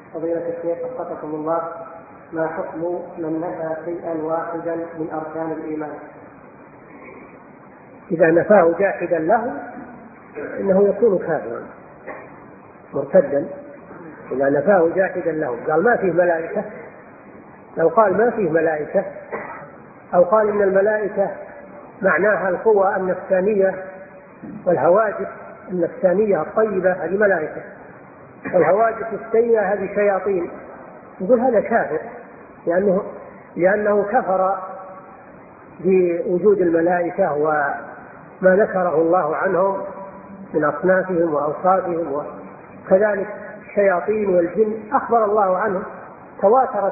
فضيلة الشيخ وفقكم الله، ما حكم من نفى شيئا واحدا من أركان الإيمان؟ إذا نفاه جاحدا له إنه يكون كافرا مرتدا. إذا نفاه جاحدا له قال ما فيه ملائكة، لو قال ما فيه ملائكة أو قال إن الملائكة معناها القوى النفسانية والهواجس النفسانية الطيبة هذه ملائكة، والهواجس السيئة هذه شياطين، يقول هذا كافر لأنه كفر بوجود الملائكة وما ذكره الله عنهم من أصنافهم وأوصافهم، وكذلك الشياطين والجن أخبر الله عنهم، تواترت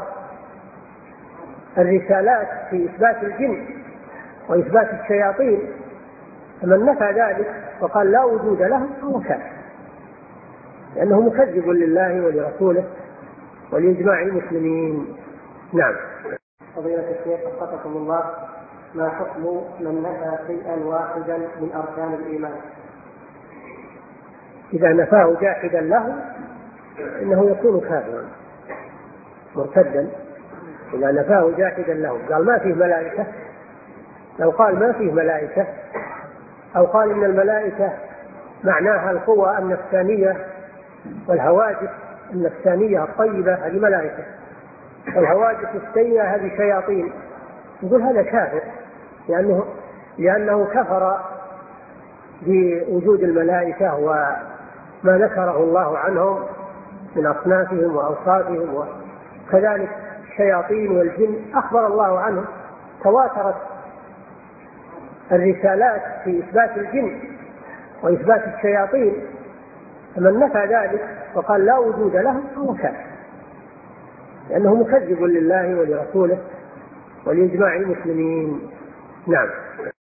الرسالات في إثبات الجن وإثبات الشياطين، فمن نفى ذلك وقال لا وجود لهم فهو كافر لأنه مكذب لله ولرسوله ولإجماع المسلمين. نعم. فضيلة الشيخ وفقكم الله، ما حكم من نفى شيئا واحدا من أركان الإيمان؟ إذا نفاه جاحدا له إنه يكون كافرا مرتدا. إذا نفاه جاحدا له قال ما فيه ملائكة، لو قال ما فيه ملائكة أو قال إن الملائكة معناها القوى النفسانية والهواجس النفسانية الطيبة هذه ملائكة، والهواجس السيئة هذه شياطين، يقول هذا كافر لأنه كفر بوجود الملائكة وما ذكره الله عنهم من أصنافهم وأوصافهم، وكذلك الشياطين والجن أخبر الله عنهم، تواترت الرسالات في إثبات الجن وإثبات الشياطين، فمن نفى ذلك وقال لا وجود لهم فهو كافر لأنه مكذب لله ولرسوله ولإجماع المسلمين. نعم.